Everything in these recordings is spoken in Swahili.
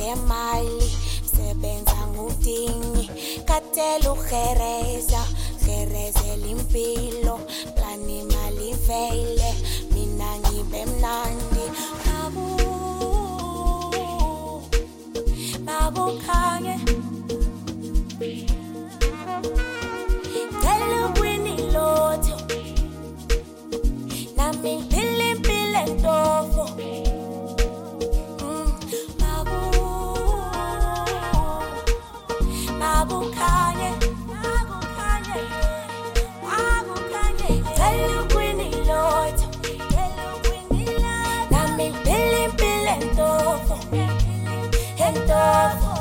ngemali sebenza ngudingi katela ugereza gerezela impilo plani mali veile mina ngibe mnandi babu khanye tell Winnie Lotto nami pile ndofo babu khanye tell Winnie Lotto nami pile ndofo ndofo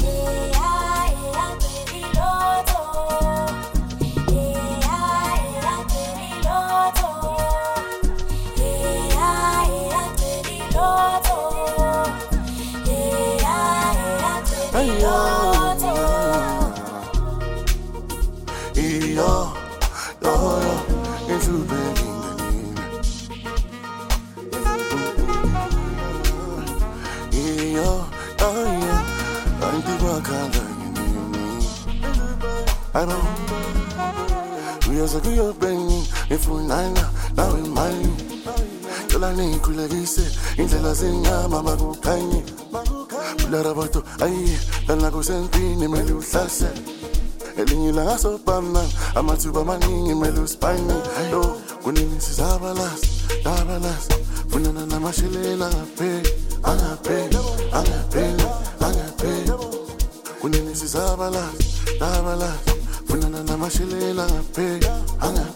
I know we are so good, baby. If we nine, now we mine. You're like Nicola, he said, into La Zina, Mamma go tiny. Larabato, aye, then I go send Pin in Melu Sassa. Elina so Pamman, I'm a Superman in Melu Spine. No, when this is Avalas, when I'm a Machilena, pay, I pay. When this is Avalas, when I'm a Machilena, pay,